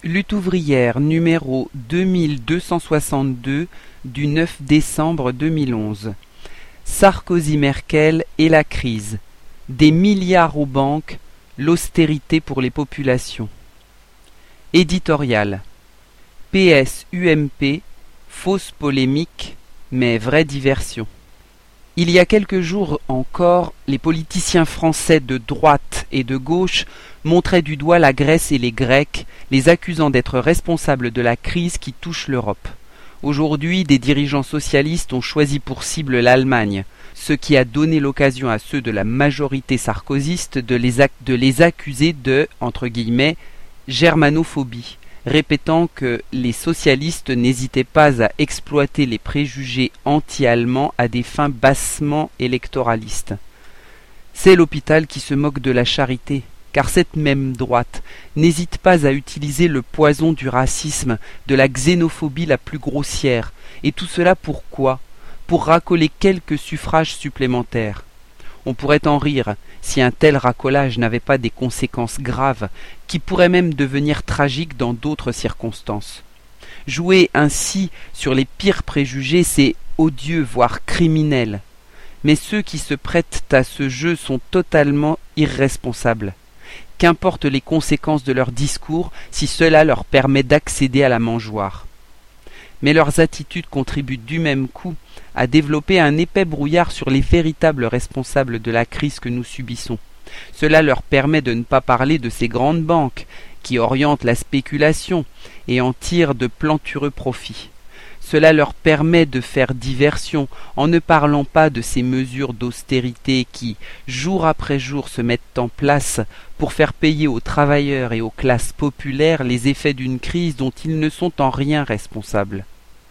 Lutte ouvrière numéro 2262 du 9 décembre 2011. Sarkozy-Merkel et la crise. Des milliards aux banques, l'austérité pour les populations. Éditorial. PS-UMP, fausse polémique, mais vraie diversion. Il y a quelques jours encore, les politiciens français de droite et de gauche montraient du doigt la Grèce et les Grecs, les accusant d'être responsables de la crise qui touche l'Europe. Aujourd'hui, des dirigeants socialistes ont choisi pour cible l'Allemagne, ce qui a donné l'occasion à ceux de la majorité sarkozyste de les accuser de, entre guillemets, germanophobie, répétant que les socialistes n'hésitaient pas à exploiter les préjugés anti-allemands à des fins bassement électoralistes. C'est l'hôpital qui se moque de la charité, car cette même droite n'hésite pas à utiliser le poison du racisme, de la xénophobie la plus grossière, et tout cela pourquoi ? Pour racoler quelques suffrages supplémentaires. On pourrait en rire si un tel racolage n'avait pas des conséquences graves, qui pourraient même devenir tragiques dans d'autres circonstances. Jouer ainsi sur les pires préjugés, c'est odieux, voire criminel. Mais ceux qui se prêtent à ce jeu sont totalement irresponsables. Qu'importent les conséquences de leur discours si cela leur permet d'accéder à la mangeoire. Mais leurs attitudes contribuent du même coup à développer un épais brouillard sur les véritables responsables de la crise que nous subissons. Cela leur permet de ne pas parler de ces grandes banques qui orientent la spéculation et en tirent de plantureux profits. Cela leur permet de faire diversion en ne parlant pas de ces mesures d'austérité qui, jour après jour, se mettent en place pour faire payer aux travailleurs et aux classes populaires les effets d'une crise dont ils ne sont en rien responsables.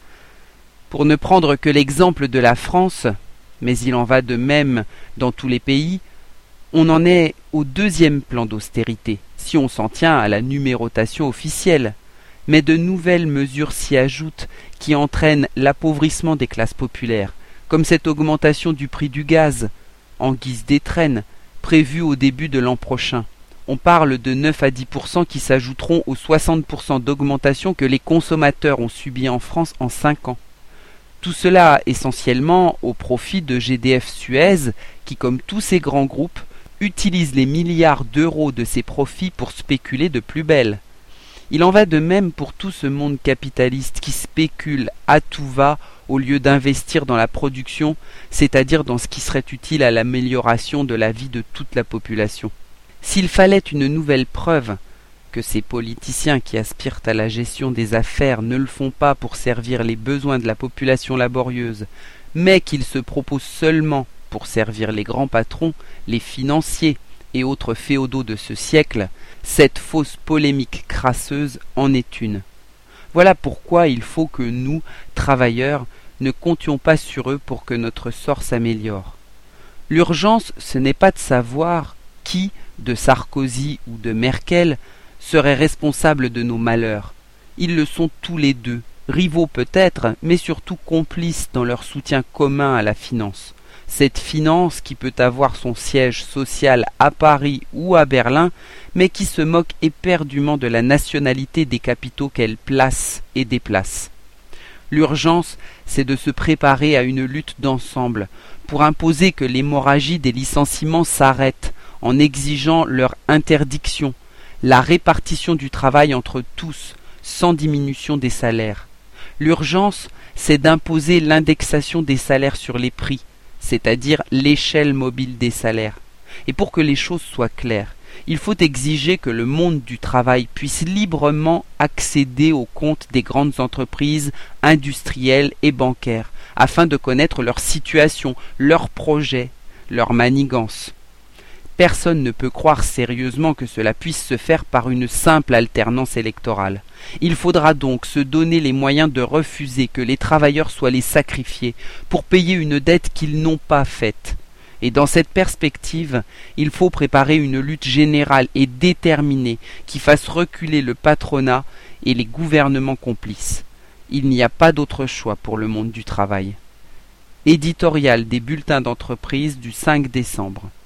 Pour ne prendre que l'exemple de la France, mais il en va de même dans tous les pays, on en est au deuxième plan d'austérité, si on s'en tient à la numérotation officielle. Mais de nouvelles mesures s'y ajoutent qui entraînent l'appauvrissement des classes populaires, comme cette augmentation du prix du gaz, en guise d'étrenne, prévue au début de l'an prochain. On parle de 9 à 10% qui s'ajouteront aux 60% d'augmentation que les consommateurs ont subi en France en 5 ans. Tout cela essentiellement au profit de GDF Suez, qui comme tous ces grands groupes, utilise les milliards d'euros de ses profits pour spéculer de plus belle. Il en va de même pour tout ce monde capitaliste qui spécule à tout va au lieu d'investir dans la production, c'est-à-dire dans ce qui serait utile à l'amélioration de la vie de toute la population. S'il fallait une nouvelle preuve que ces politiciens qui aspirent à la gestion des affaires ne le font pas pour servir les besoins de la population laborieuse, mais qu'ils se proposent seulement pour servir les grands patrons, les financiers et autres féodaux de ce siècle, cette fausse polémique crasseuse en est une. Voilà pourquoi il faut que nous, travailleurs, ne comptions pas sur eux pour que notre sort s'améliore. L'urgence, ce n'est pas de savoir qui, de Sarkozy ou de Merkel, serait responsable de nos malheurs. Ils le sont tous les deux, rivaux peut-être, mais surtout complices dans leur soutien commun à la finance. Cette finance qui peut avoir son siège social à Paris ou à Berlin, mais qui se moque éperdument de la nationalité des capitaux qu'elle place et déplace. L'urgence, c'est de se préparer à une lutte d'ensemble, pour imposer que l'hémorragie des licenciements s'arrête, en exigeant leur interdiction, la répartition du travail entre tous, sans diminution des salaires. L'urgence, c'est d'imposer l'indexation des salaires sur les prix, c'est-à-dire l'échelle mobile des salaires. Et pour que les choses soient claires, il faut exiger que le monde du travail puisse librement accéder aux comptes des grandes entreprises industrielles et bancaires, afin de connaître leur situation, leurs projets, leurs manigances. Personne ne peut croire sérieusement que cela puisse se faire par une simple alternance électorale. Il faudra donc se donner les moyens de refuser que les travailleurs soient les sacrifiés pour payer une dette qu'ils n'ont pas faite. Et dans cette perspective, il faut préparer une lutte générale et déterminée qui fasse reculer le patronat et les gouvernements complices. Il n'y a pas d'autre choix pour le monde du travail. Éditorial des bulletins d'entreprise du 5 décembre.